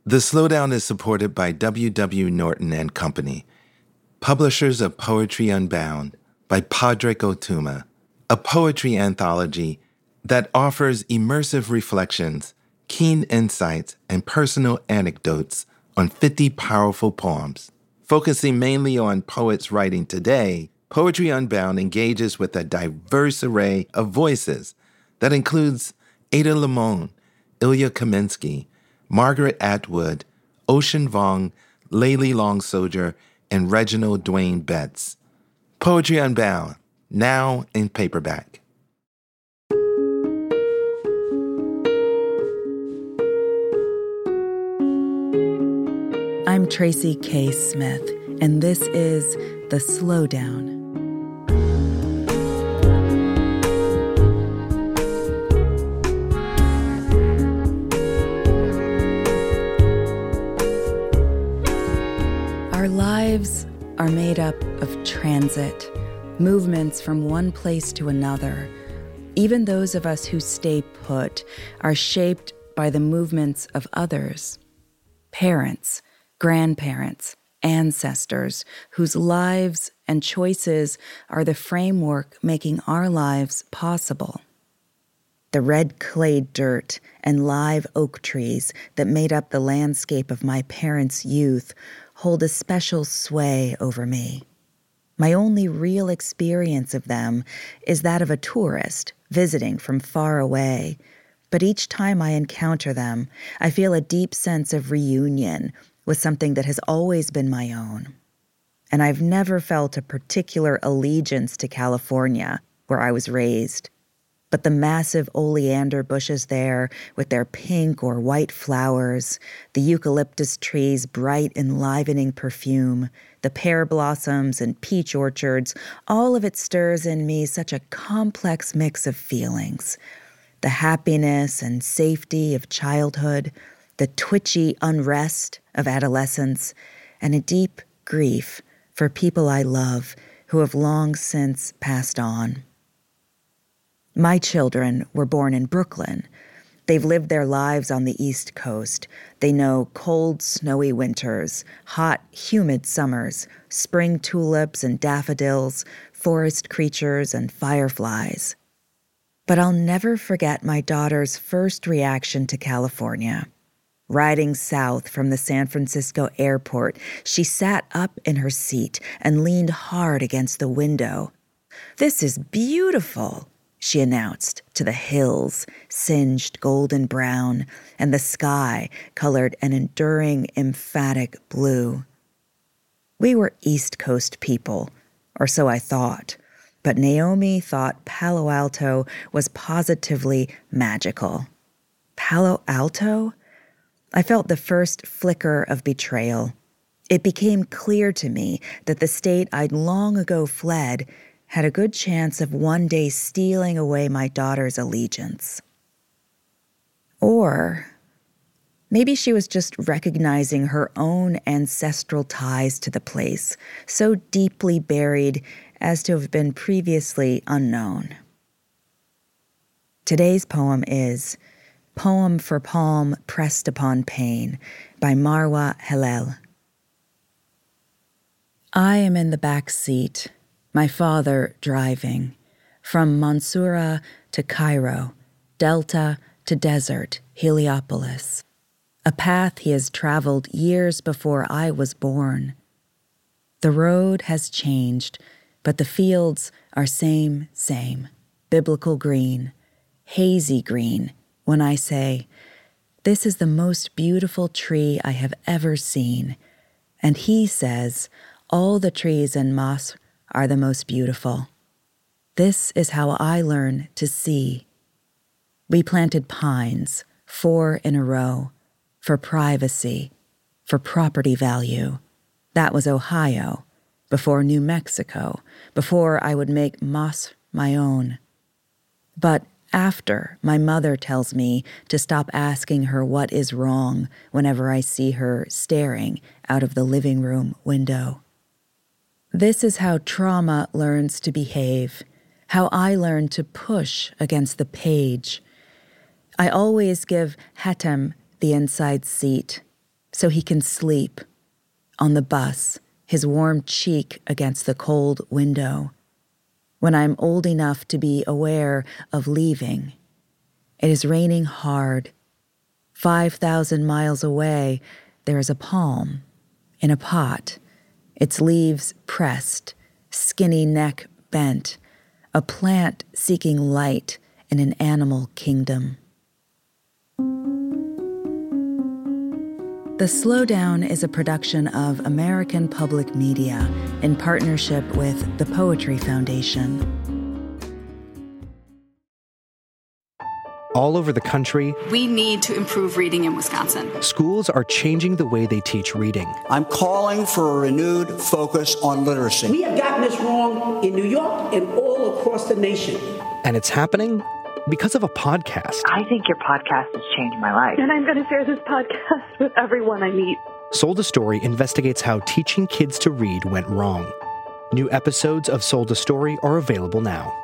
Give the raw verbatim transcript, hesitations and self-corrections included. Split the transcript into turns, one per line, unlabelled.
The Slowdown is supported by W W. Norton and Company, publishers of Poetry Unbound by Padraig Ó Tuama, a poetry anthology that offers immersive reflections, keen insights, and personal anecdotes on fifty powerful poems. Focusing mainly on poets writing today, Poetry Unbound engages with a diverse array of voices that includes Ada Limon, Ilya Kaminsky, Margaret Atwood, Ocean Vuong, Layli Long Soldier, and Reginald Dwayne Betts. Poetry Unbound, now in paperback.
I'm Tracy K. Smith, and this is The Slowdown. Our lives are made up of transit, movements from one place to another. Even those of us who stay put are shaped by the movements of others. Parents, grandparents, ancestors, whose lives and choices are the framework making our lives possible. The red clay dirt and live oak trees that made up the landscape of my parents' youth hold a special sway over me. My only real experience of them is that of a tourist visiting from far away, but each time I encounter them, I feel a deep sense of reunion with something that has always been my own. And I've never felt a particular allegiance to California, where I was raised. But the massive oleander bushes there with their pink or white flowers, the eucalyptus trees' bright enlivening perfume, the pear blossoms and peach orchards, all of it stirs in me such a complex mix of feelings. The happiness and safety of childhood, the twitchy unrest of adolescence, and a deep grief for people I love who have long since passed on. My children were born in Brooklyn. They've lived their lives on the East Coast. They know cold, snowy winters, hot, humid summers, spring tulips and daffodils, forest creatures and fireflies. But I'll never forget my daughter's first reaction to California. Riding south from the San Francisco airport, she sat up in her seat and leaned hard against the window. "This is beautiful," she announced to the hills, singed golden brown, and the sky colored an enduring, emphatic blue. We were East Coast people, or so I thought, but Naomi thought Palo Alto was positively magical. Palo Alto? I felt the first flicker of betrayal. It became clear to me that the state I'd long ago fled had a good chance of one day stealing away my daughter's allegiance. Or maybe she was just recognizing her own ancestral ties to the place, so deeply buried as to have been previously unknown. Today's poem is Poem for Palm Pressed Upon Pain by Marwa Hillel. I am in the back seat, my father driving, from Mansoura to Cairo, Delta to desert, Heliopolis, a path he has traveled years before I was born. The road has changed, but the fields are same, same, biblical green, hazy green, when I say, "This is the most beautiful tree I have ever seen," and he says, "All the trees in Masr are the most beautiful." This is how I learn to see. We planted pines, four in a row, for privacy, for property value. That was Ohio, before New Mexico, before I would make Masr my own. But after, my mother tells me to stop asking her what is wrong whenever I see her staring out of the living room window. This is how trauma learns to behave, how I learn to push against the page. I always give Hatem the inside seat. so he can sleep on the bus, his warm cheek against the cold window. When I'm old enough to be aware of leaving, it is raining hard. Five thousand miles away, there is a palm in a pot, its leaves pressed, skinny neck bent, a plant seeking light in an animal kingdom. The Slowdown is a production of American Public Media in partnership with the Poetry Foundation.
All over the country,
we need to improve reading in Wisconsin.
Schools are changing the way they teach reading.
I'm calling for a renewed focus on literacy.
We have gotten this wrong in New York and all across the nation.
And it's happening because of a podcast.
I think your podcast has changed my life.
And I'm going to share this podcast with everyone I meet.
Sold a Story investigates how teaching kids to read went wrong. New episodes of Sold a Story are available now.